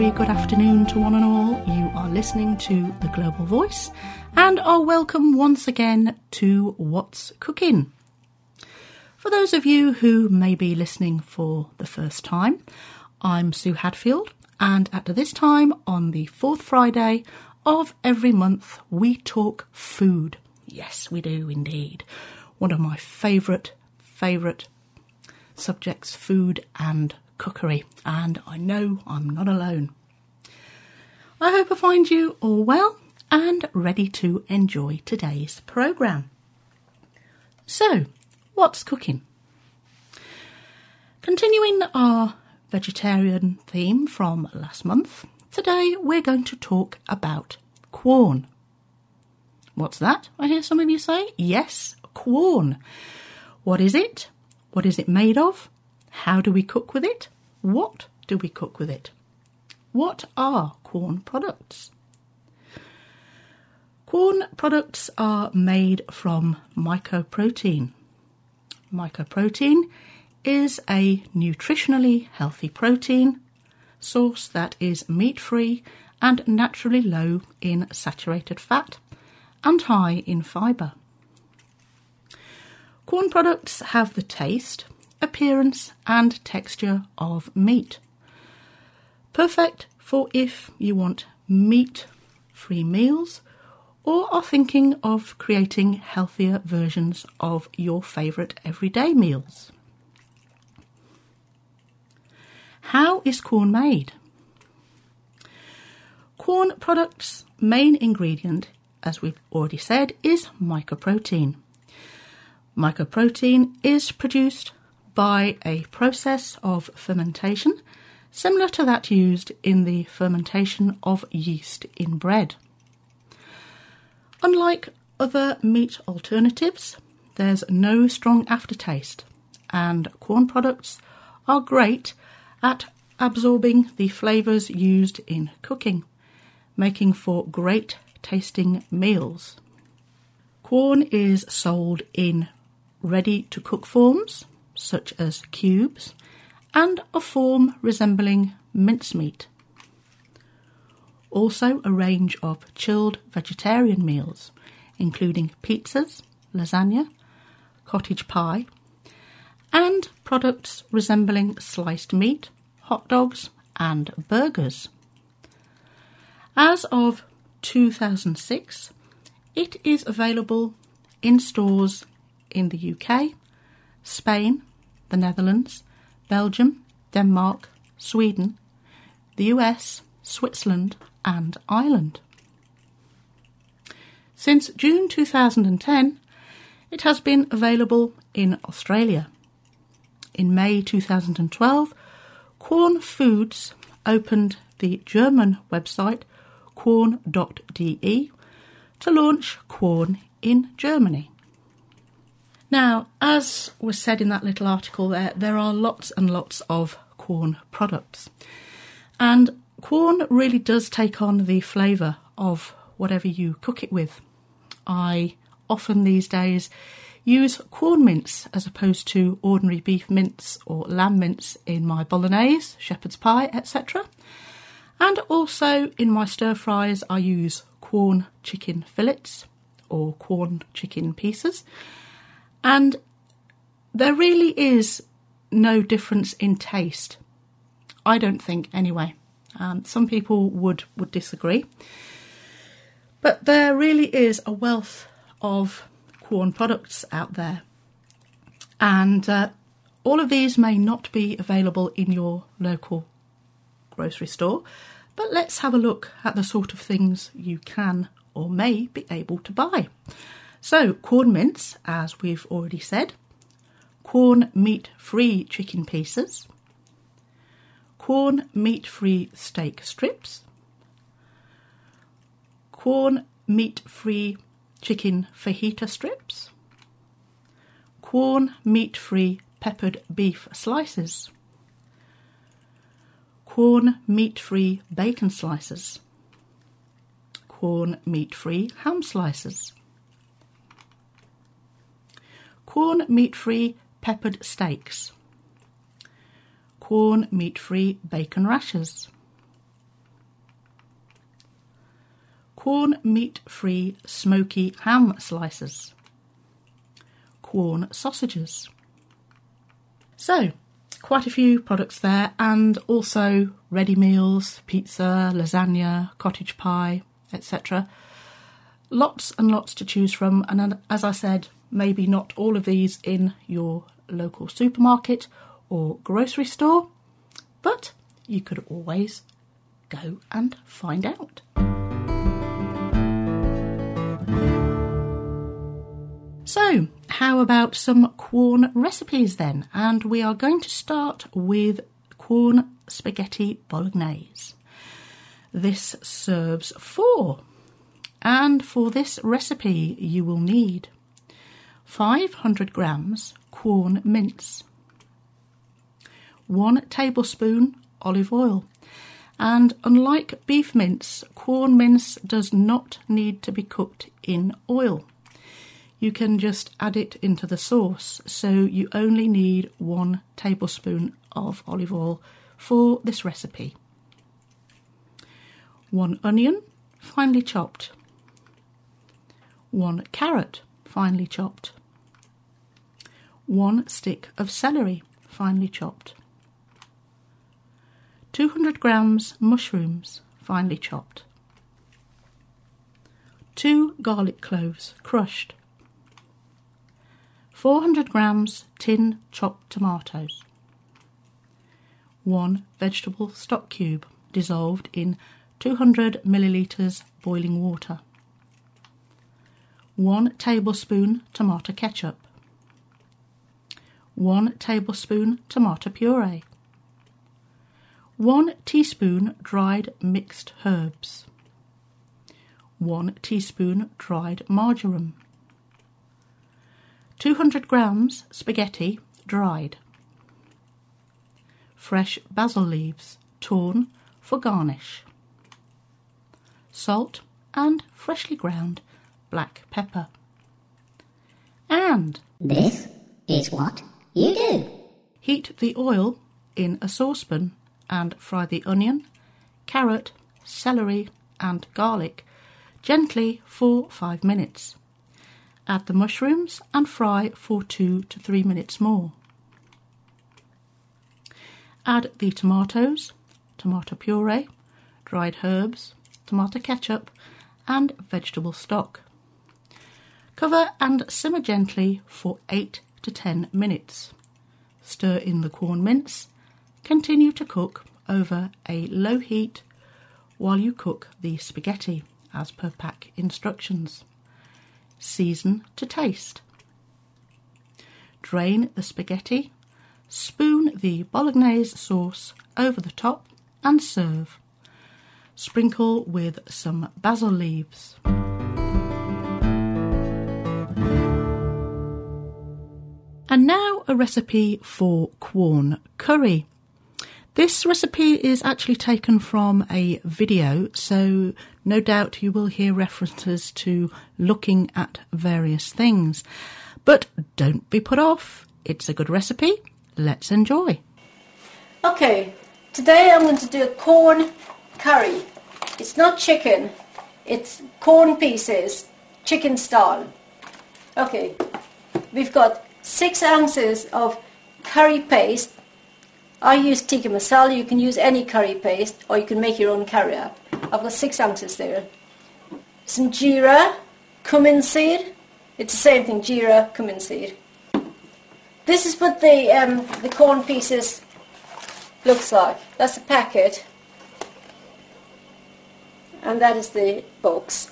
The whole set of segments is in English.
very good afternoon to one and all. You are listening to The Global Voice and are welcome once again to What's Cooking. For those of you who may be listening for the first time, I'm Sue Hadfield, and at this time on the fourth Friday of every month we talk food. Yes, we do indeed. One of my favourite subjects, food and cookery, and I know I'm not alone. I hope I find you all well and ready to enjoy today's programme. So, what's cooking? Continuing our vegetarian theme from last month, today we're going to talk about Quorn. What's that? I hear some of you say. Yes, Quorn. What is it? What is it made of? How do we cook with it? What do we cook with it? What are Quorn products? Quorn products are made from mycoprotein. Mycoprotein is a nutritionally healthy protein source that is meat-free and naturally low in saturated fat and high in fibre. Quorn products have the taste, appearance and texture of meat. Perfect for if you want meat-free meals or are thinking of creating healthier versions of your favourite everyday meals. How is Quorn made? Quorn products' main ingredient, as we've already said, is mycoprotein. Mycoprotein is produced by a process of fermentation similar to that used in the fermentation of yeast in bread. Unlike other meat alternatives, there's no strong aftertaste, and Quorn products are great at absorbing the flavours used in cooking, making for great tasting meals. Quorn is sold in ready-to-cook forms, such as cubes, and a form resembling mincemeat. Also a range of chilled vegetarian meals, including pizzas, lasagna, cottage pie, and products resembling sliced meat, hot dogs, and burgers. As of 2006, it is available in stores in the UK, Spain, the Netherlands, Belgium, Denmark, Sweden, the US, Switzerland and Ireland. Since June 2010, it has been available in Australia. In May 2012, Quorn Foods opened the German website quorn.de to launch Quorn in Germany. Now, as was said in that little article there are lots and lots of Quorn products. And Quorn really does take on the flavour of whatever you cook it with. I often these days use Quorn mince as opposed to ordinary beef mince or lamb mince in my bolognese, shepherd's pie, etc. And also in my stir fries I use Quorn chicken fillets or Quorn chicken pieces. And there really is no difference in taste. I don't think, anyway. Some people would disagree. But there really is a wealth of Quorn products out there. And all of these may not be available in your local grocery store. But let's have a look at the sort of things you can or may be able to buy. So, Quorn mince, as we've already said, Quorn meat-free chicken pieces, Quorn meat-free steak strips, Quorn meat-free chicken fajita strips, Quorn meat-free peppered beef slices, Quorn meat-free bacon slices, Quorn meat-free ham slices, Quorn meat-free peppered steaks, Quorn meat-free bacon rashers, Quorn meat-free smoky ham slices. Quorn sausages. So, quite a few products there, and also ready meals, pizza, lasagna, cottage pie, etc. Lots and lots to choose from, and as I said, maybe not all of these in your local supermarket or grocery store, but you could always go and find out. So, how about some Quorn recipes then? And we are going to start with Quorn spaghetti bolognese. This serves 4. And for this recipe you will need 500 grams Quorn mince, 1 tablespoon olive oil. And unlike beef mince, Quorn mince does not need to be cooked in oil. You can just add it into the sauce, so you only need 1 tablespoon of olive oil for this recipe. 1 onion, finely chopped. 1 carrot, finely chopped. 1 stick of celery, finely chopped. 200 grams mushrooms, finely chopped. 2 garlic cloves, crushed. 400 grams tin chopped tomatoes. 1 vegetable stock cube dissolved in 200 millilitres boiling water. 1 tablespoon tomato ketchup. 1 tablespoon tomato puree. 1 teaspoon dried mixed herbs. 1 teaspoon dried marjoram. 200 grams spaghetti, dried. Fresh basil leaves, torn for garnish. Salt and freshly ground black pepper. And this is what you do. Heat the oil in a saucepan and fry the onion, carrot, celery and garlic gently for 5 minutes. Add the mushrooms and fry for 2 to 3 minutes more. Add the tomatoes, tomato puree, dried herbs, tomato ketchup and vegetable stock. Cover and simmer gently for 8 to 10 minutes. Stir in the Quorn mince. Continue to cook over a low heat while you cook the spaghetti as per pack instructions. Season to taste. Drain the spaghetti, spoon the bolognese sauce over the top and serve. Sprinkle with some basil leaves. And now a recipe for Quorn curry. This recipe is actually taken from a video, so no doubt you will hear references to looking at various things. But don't be put off. It's a good recipe. Let's enjoy. Okay, today I'm going to do a corn curry. It's not chicken, it's corn pieces, chicken style. Okay, we've got 6 ounces of curry paste. I use tikka masala. You can use any curry paste or you can make your own curry up. I've got 6 ounces there. Some jeera, cumin seed. It's the same thing, jeera, cumin seed. This is what the corn pieces looks like. That's the packet. And that is the box.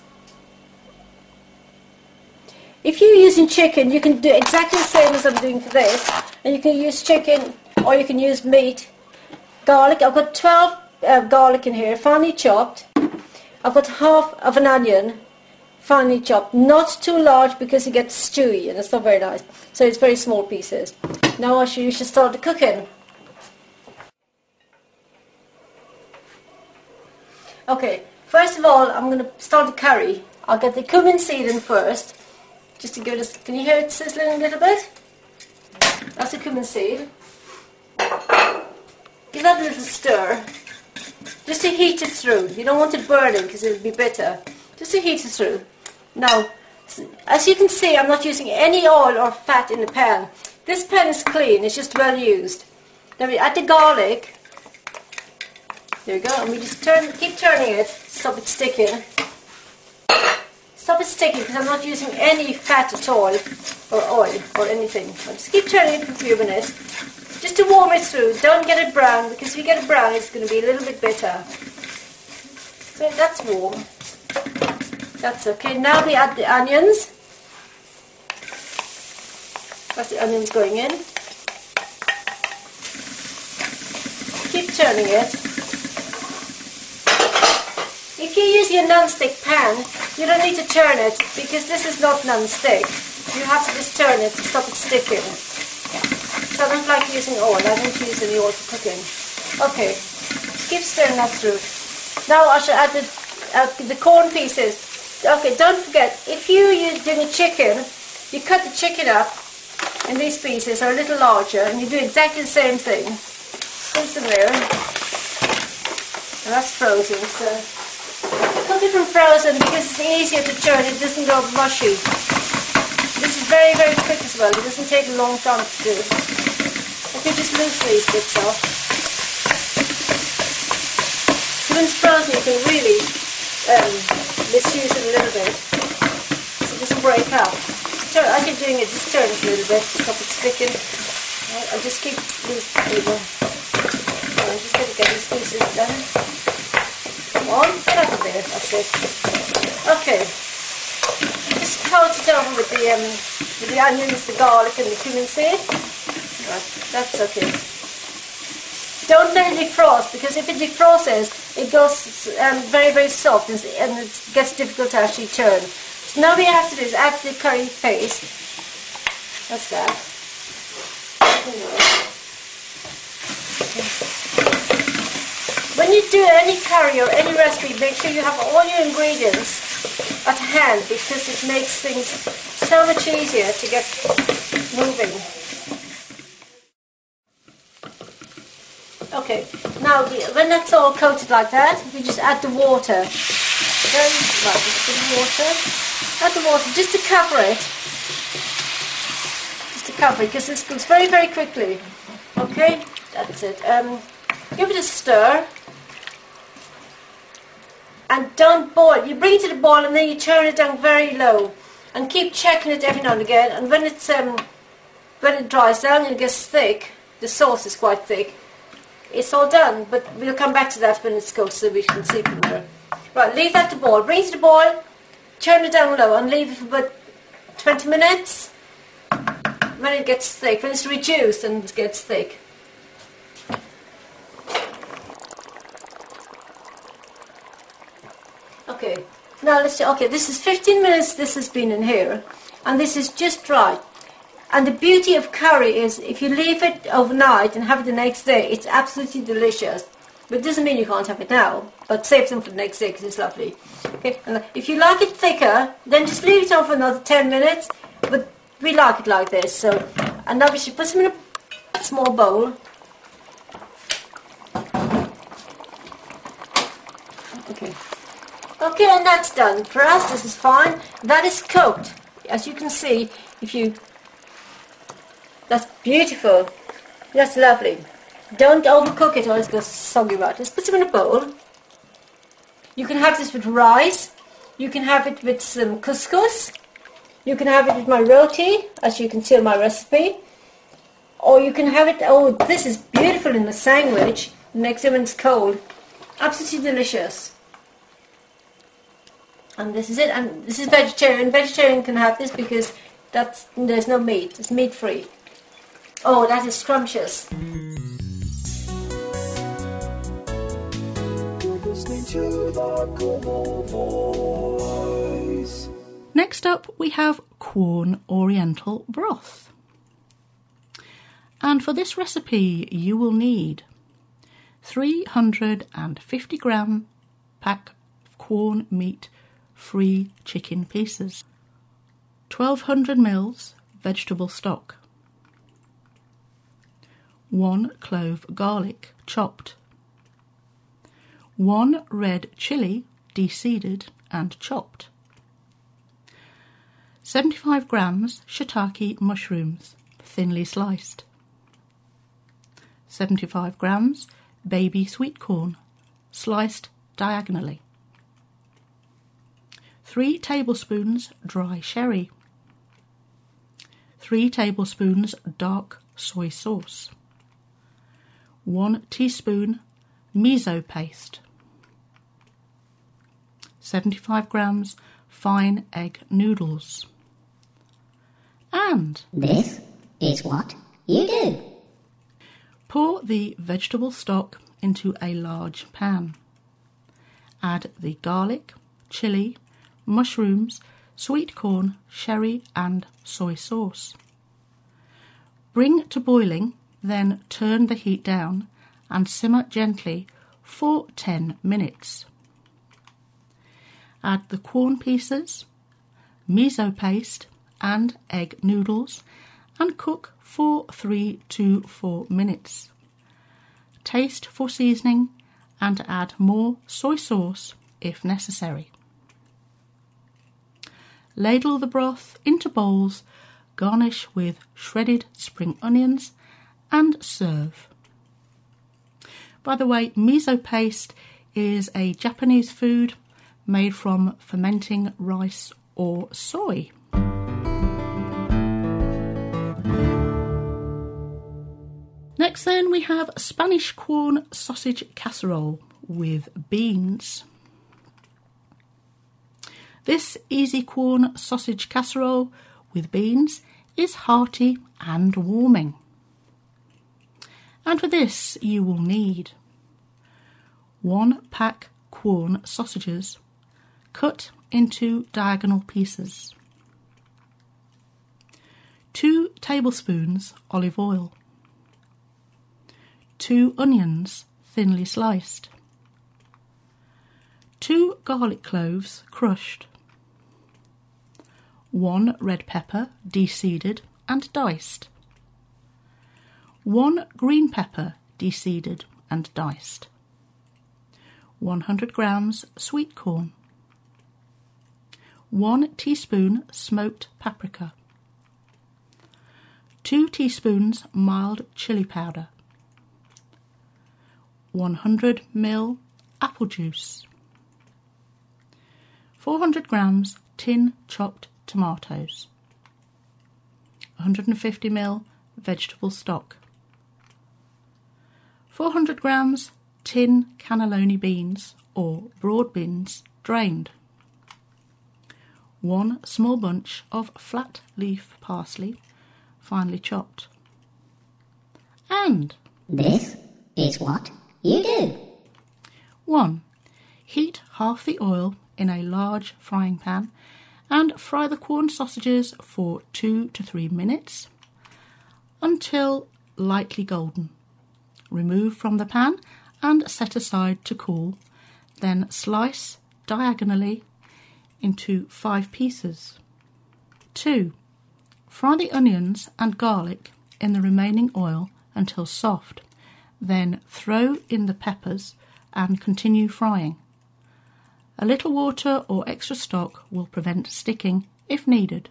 If you're using chicken, you can do exactly the same as I'm doing for this. And you can use chicken or you can use meat. Garlic, I've got 12 garlic in here, finely chopped. I've got half of an onion, finely chopped. Not too large because it gets stewy and it's not very nice. So it's very small pieces. Now you should start the cooking. Okay, first of all, I'm going to start the curry. I'll get the cumin seed in first. Just to give this, can you hear it sizzling a little bit? That's the cumin seed. Give that a little stir, just to heat it through. You don't want it burning because it will be bitter. just to heat it through. Now, as you can see, I'm not using any oil or fat in the pan. This pan is clean, it's just well used. Then we add the garlic. There we go, and we just keep turning it, stop it sticking. Stop it sticking because I'm not using any fat at all, or oil, or anything. I'll just keep turning it for a few minutes, just to warm it through. Don't get it brown, because if you get it brown, it's going to be a little bit bitter. So that's warm. That's okay. Now we add the onions. That's the onions going in. Keep turning it. If you're using a non-stick pan, you don't need to turn it, because this is not non-stick. You have to just turn it to stop it sticking. So I don't like using oil. I don't use any oil for cooking. Okay, keep stirring that through. Now I shall add the corn pieces. Okay, don't forget, if you're doing a chicken, you cut the chicken up in these pieces, or a little larger, and you do exactly the same thing. Put them there. And that's frozen, so cook it from frozen because it's easier to turn, it doesn't go mushy. This is very, very quick as well, it doesn't take a long time to do. Okay, just loose these bits off. When it's frozen, you can really misuse it a little bit, so it doesn't break up. As you're doing it, just turn it a little bit, stop it sticking. I'll just keep these people. I'm just going to get these pieces done. Come on, get out of there, that's it. Okay, just coat it over with the onions, the garlic and the cumin seed. Right, that's okay. Don't let it defrost, because if it defrosts, it goes very, very soft and it gets difficult to actually turn. So now what we have to do is add the curry paste. That's that. When you do any curry or any recipe, make sure you have all your ingredients at hand, because it makes things so much easier to get moving. Okay, now when that's all coated like that, we just add the water. Right, just the water. Add the water just to cover it. Just to cover it, because this cooks very, very quickly. Okay, that's it. Give it a stir. And don't boil. You bring it to the boil and then you turn it down very low. And keep checking it every now and again. And when it dries down and it gets thick, the sauce is quite thick, it's all done, but we'll come back to that when it's cooked so we can see from there. Right, leave that to boil. Bring it to the boil, turn it down low and leave it for about 20 minutes. When it gets thick, when it's reduced and it gets thick. Okay, now let's see. Okay, this is 15 minutes this has been in here, and this is just right. And the beauty of curry is if you leave it overnight and have it the next day, it's absolutely delicious. But it doesn't mean you can't have it now, but save some for the next day because it's lovely. Okay, and if you like it thicker, then just leave it on for another 10 minutes, but we like it like this. So, and now we should put some in a small bowl. Okay. Okay, and that's done. For us, this is fine. That is cooked. As you can see, that's beautiful. That's lovely. Don't overcook it or it's going to soggy right. Just put them in a bowl. You can have this with rice. You can have it with some couscous. You can have it with my roti, as you can see on my recipe. Or you can have it, oh, this is beautiful in a sandwich. Next time when it's cold. Absolutely delicious. And this is it. And this is vegetarian. Vegetarian can have this because there's no meat. It's meat-free. Oh, that is scrumptious. Next up, we have corn oriental broth. And for this recipe, you will need 350 gram pack of corn meat free chicken pieces, 1200 mils vegetable stock, 1 clove garlic chopped, 1 red chilli deseeded and chopped. 75 grams shiitake mushrooms, thinly sliced. 75 grams baby sweet corn, sliced diagonally. 3 tablespoons dry sherry. 3 tablespoons dark soy sauce. 1 teaspoon miso paste. 75 grams fine egg noodles. And this is what you do. Pour the vegetable stock into a large pan. Add the garlic, chilli, mushrooms, sweet corn, sherry and soy sauce. Bring to boiling, then turn the heat down and simmer gently for 10 minutes. Add the corn pieces, miso paste and egg noodles and cook for 3 to 4 minutes. Taste for seasoning and add more soy sauce if necessary. Ladle the broth into bowls, garnish with shredded spring onions and serve. By the way, miso paste is a Japanese food made from fermenting rice or soy. Next then we have Spanish corn sausage casserole with beans. This easy corn sausage casserole with beans is hearty and warming. And for this you will need 1 pack corn sausages cut into diagonal pieces, 2 tablespoons olive oil, 2 onions thinly sliced, 2 garlic cloves crushed, 1 red pepper deseeded and diced, 1 green pepper deseeded and diced, 100 grams sweet corn, 1 teaspoon smoked paprika, 2 teaspoons mild chili powder, 100 ml apple juice, 400 grams tin chopped tomatoes, 150 ml vegetable stock, 400 grams tin cannelloni beans or broad beans drained, 1 small bunch of flat leaf parsley finely chopped. And this is what you do. 1. Heat half the oil in a large frying pan and fry the corn sausages for 2 to 3 minutes until lightly golden. Remove from the pan and set aside to cool, then slice diagonally into 5 pieces. 2. Fry the onions and garlic in the remaining oil until soft, then throw in the peppers and continue frying. A little water or extra stock will prevent sticking if needed.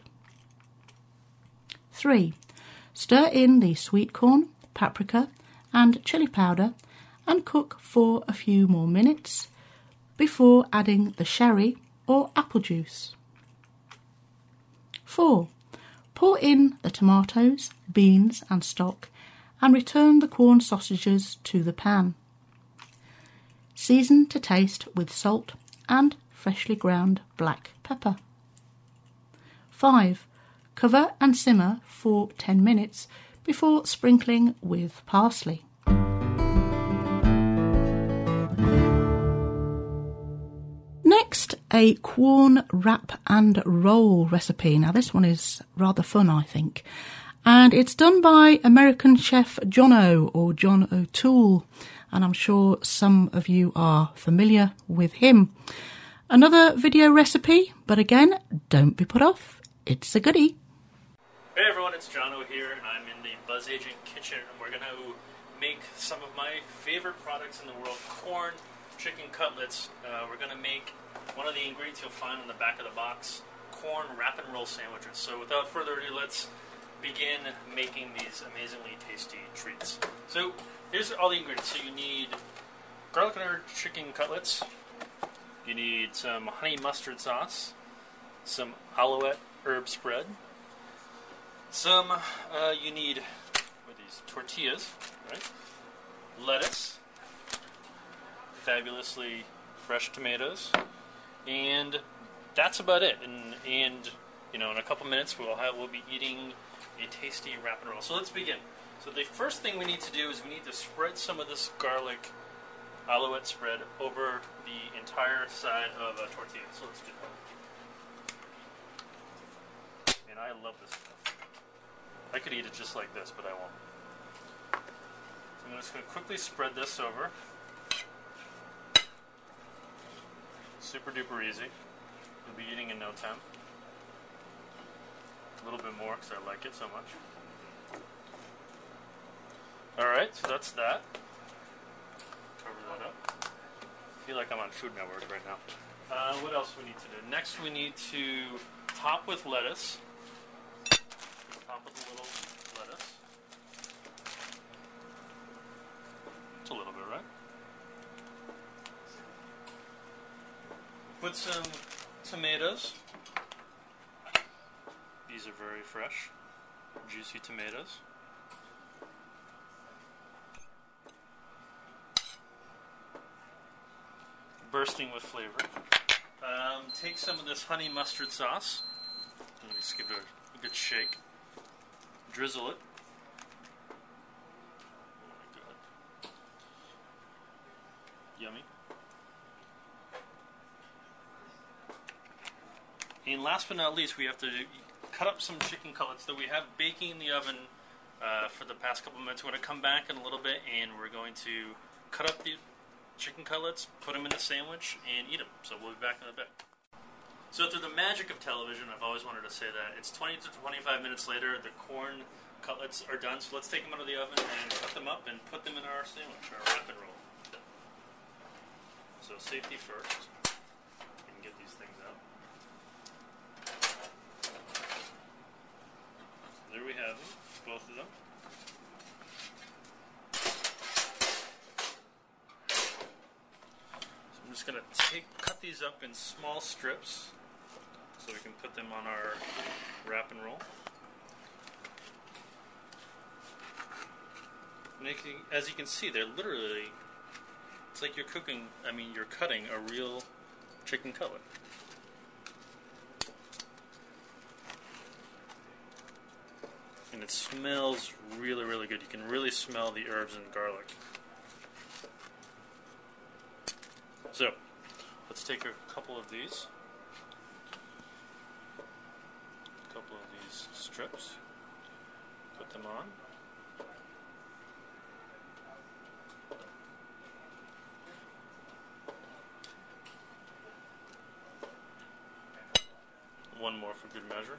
3. Stir in the sweet corn, paprika and chili powder and cook for a few more minutes before adding the sherry or apple juice. 4. Pour in the tomatoes, beans and stock and return the corn sausages to the pan. Season to taste with salt and freshly ground black pepper. 5. Cover and simmer for 10 minutes before sprinkling with parsley. Next, a corn wrap and roll recipe. Now this one is rather fun, I think. And it's done by American chef John O, or John O'Toole, and I'm sure some of you are familiar with him. Another video recipe, but again, don't be put off, it's a goodie. Hey everyone, it's John O here, and I'm in the Buzz Agent kitchen, and we're going to make some of my favorite products in the world, corn, chicken cutlets, we're going to make one of the ingredients you'll find on the back of the box, corn wrap and roll sandwiches. So without further ado, let's begin making these amazingly tasty treats. So here's all the ingredients. So you need garlic and herb chicken cutlets. You need some honey mustard sauce, some alouette herb spread. You need these tortillas, right? Lettuce, fabulously fresh tomatoes, and that's about it. And you know, in a couple minutes we'll be eating a tasty wrap and roll. So let's begin. So the first thing we need to do is we need to spread some of this garlic alouette spread over the entire side of a tortilla. So let's do that. And I love this stuff. I could eat it just like this, but I won't. So I'm just going to quickly spread this over. Super duper easy. You'll be eating in no time. A little bit more because I like it so much. Alright, so that's that. Cover that up. I feel like I'm on Food Network right now. What else we need to do? Next we need to top with lettuce. Top with a little lettuce. It's a little bit, right? Put some tomatoes. These are very fresh, juicy tomatoes. Bursting with flavor. Take some of this honey mustard sauce. Let me just give it a good shake. Drizzle it. Oh my god. Yummy. And last but not least, we have to cut up some chicken cutlets that we have baking in the oven for the past couple minutes. We're going to come back in a little bit and we're going to cut up the chicken cutlets, put them in the sandwich, and eat them. So we'll be back in a bit. So through the magic of television, I've always wanted to say that it's 20 to 25 minutes later, the corn cutlets are done. So let's take them out of the oven and cut them up and put them in our sandwich, our wrap and roll. So safety first. We can get these things out. So there we have them, both of them. I'm just going to cut these up in small strips so we can put them on our wrap and roll. As you can see, they're literally, it's like you're cutting a real chicken cutlet. And it smells really, really good. You can really smell the herbs and garlic. So, let's take a couple of these. A couple of these strips. Put them on. One more for good measure.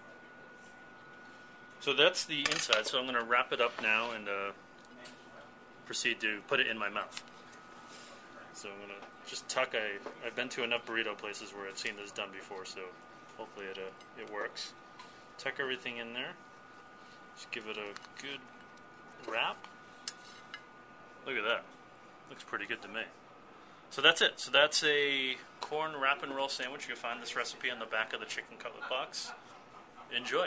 So that's the inside, so I'm going to wrap it up now and proceed to put it in my mouth. So I'm going to just tuck. I've been to enough burrito places where I've seen this done before, so hopefully it works. Tuck everything in there. Just give it a good wrap. Look at that. Looks pretty good to me. So that's it. So that's a corn wrap and roll sandwich. You'll find this recipe on the back of the chicken cutlet box. Enjoy.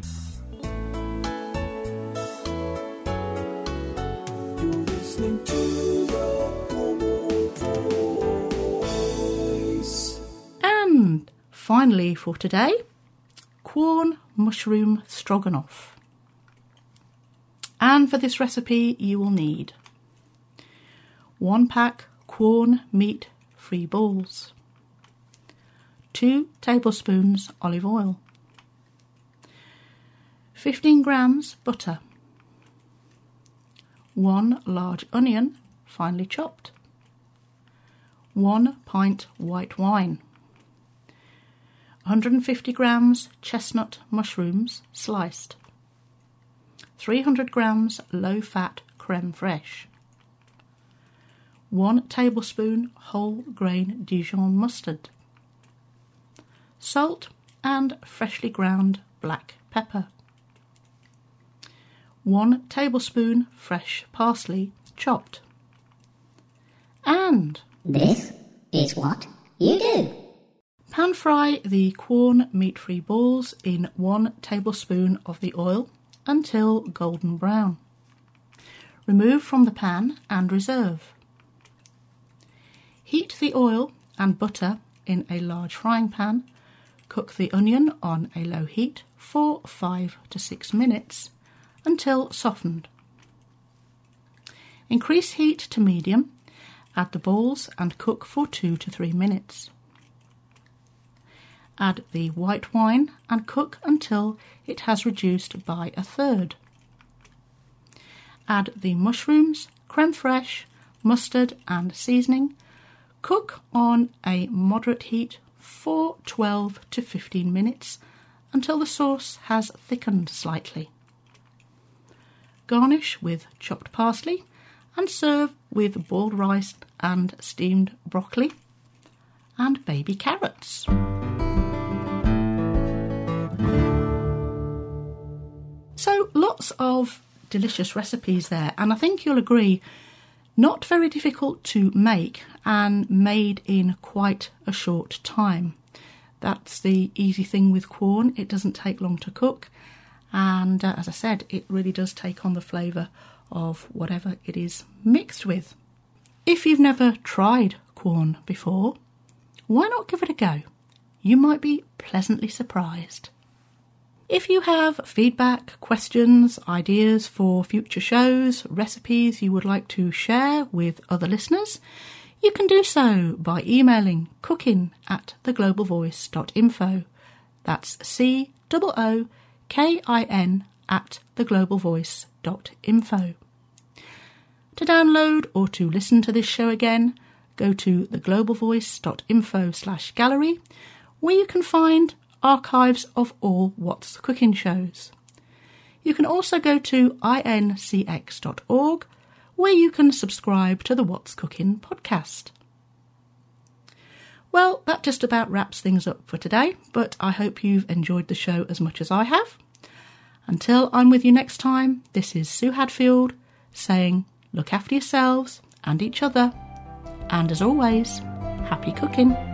And finally for today, corn mushroom stroganoff. And for this recipe you will need 1 pack corn meat free balls, 2 tablespoons olive oil, 15 grams butter, 1 large onion finely chopped, 1 pint white wine, 150 grams chestnut mushrooms sliced, 300 grams low-fat creme fraiche, 1 tablespoon whole grain Dijon mustard, salt and freshly ground black pepper, 1 tablespoon fresh parsley chopped, and This is what you do. pan fry the Quorn meat-free balls in 1 tablespoon of the oil until golden brown. Remove from the pan and reserve. Heat the oil and butter in a large frying pan. Cook the onion on a low heat for 5 to 6 minutes until softened. Increase heat to medium, add the balls and cook for 2 to 3 minutes. Add the white wine and cook until it has reduced by a third. Add the mushrooms, creme fraiche, mustard and seasoning. Cook on a moderate heat for 12 to 15 minutes until the sauce has thickened slightly. Garnish with chopped parsley and serve with boiled rice and steamed broccoli and baby carrots. So lots of delicious recipes there, and I think you'll agree, not very difficult to make and made in quite a short time. That's the easy thing with Quorn. It doesn't take long to cook, and as I said, it really does take on the flavour of whatever it is mixed with. If you've never tried Quorn before, why not give it a go? You might be pleasantly surprised. If you have feedback, questions, ideas for future shows, recipes you would like to share with other listeners, you can do so by emailing cookin@theglobalvoice.info. That's COOKIN@theglobalvoice.info. To download or to listen to this show again, go to theglobalvoice.info/gallery, where you can find archives of all What's Cooking shows. You can also go to incx.org, where you can subscribe to the What's Cooking podcast. Well, that just about wraps things up for today, but I hope you've enjoyed the show as much as I have. Until I'm with you next time, this is Sue Hadfield saying look after yourselves and each other, and as always, happy cooking.